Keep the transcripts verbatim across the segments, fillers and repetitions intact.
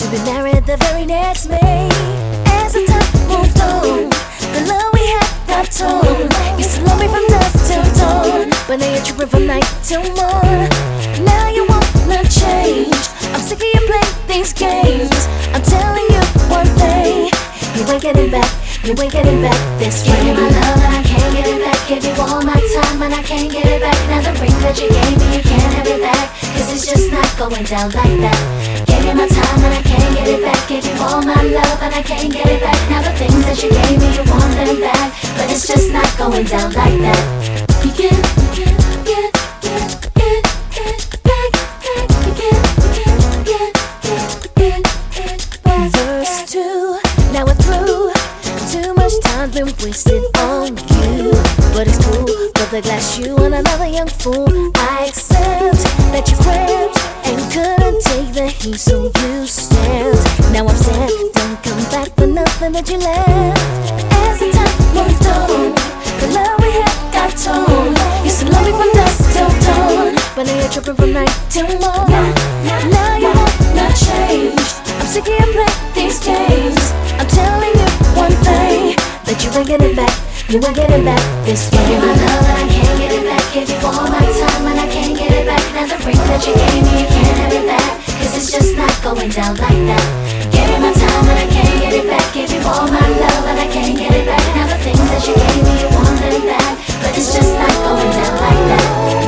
to be married the very next May. As the time moved on, the love we had got torn. Used to love me from dusk till dawn, but now you're tripping from night till morn. Now you wanna change. I'm sick of you playing these games. I'm telling you one thing, you ain't getting back, you ain't getting back this way. Give me my love and I can't get it back. Give you all my time and I can't get it back. Now the ring that you gave me, you can't have it back, cause it's just not going down like that. Give you my time and I can't get it back. Give you all my love and I can't get it back. Now the things that you gave me, you want them back, but it's just not going down like that. You can't, you can't, get, get, get, get back, back. You can't, you can't, get, get, get, get back. Verse two, now we're through. Too much time's been wasted on you, but it's cool. But the glass you and another young fool. I accept that you cramped and couldn't take the heat, so you stand. Now I'm sad, don't come back for nothing that you left. As the time moved on, the love we had got torn. Used to love me from dusk till dawn, but now you're tripping from night till morn. Now you wanna change. I'm sick of you playing these games. I'm telling you one thing, that you ain't getting back, you ain't getting back this game. Give you my love and I can't get it back. Give you all my time and I can't get it back. Now the ring that you gave me, you can't have it back, cause it's just not going down like that. Give you my time and I can't get it back. Give you all my love and I can't get it back. Now the things that you gave me, you want them back, but it's just not going down like that.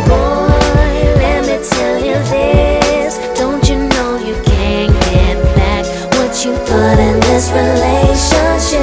Boy, let me tell you this, don't you know you can't get back what you put in this relationship?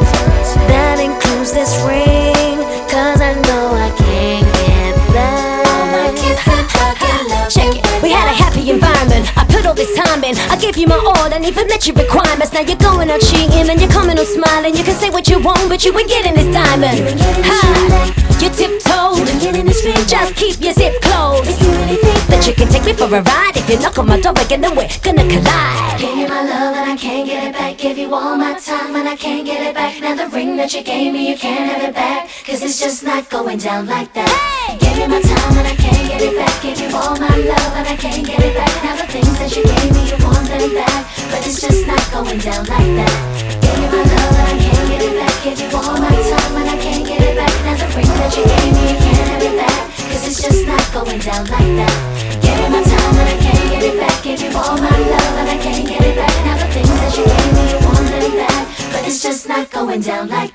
That includes this ring, cause I know I can't get back. All my kissing, fucking love. Shake it. We had a happy environment, I put all this time in. I gave you my all and even met your requirements. Now you're going out cheating and you're coming on smiling. You can say what you want, but you ain't getting this diamond. Ha! You tiptoed, just keep your zip closed. If you really think that you can take me for a ride, if you knock on my door again, then we're gonna collide. Give you my love and I can't get it back. Give you all my time and I can't get it back. Now the ring that you gave me, you can't have it back, cause it's just not going down like that. Hey! Give you my time and I can't get it back. Give you all my love and I can't get it back. Now the things that you gave me, you want them back, but it's just not going down like that. Give you my love and I can't get it back. Give you all my time and I can't get it back. Now the ring that you gave me, you can't have it back, cause it's just not going down like that. Give you my time and I can't get it back. Give you all my love and I can't get it back. Now the things that you gave me, you want them back, but it's just not going down like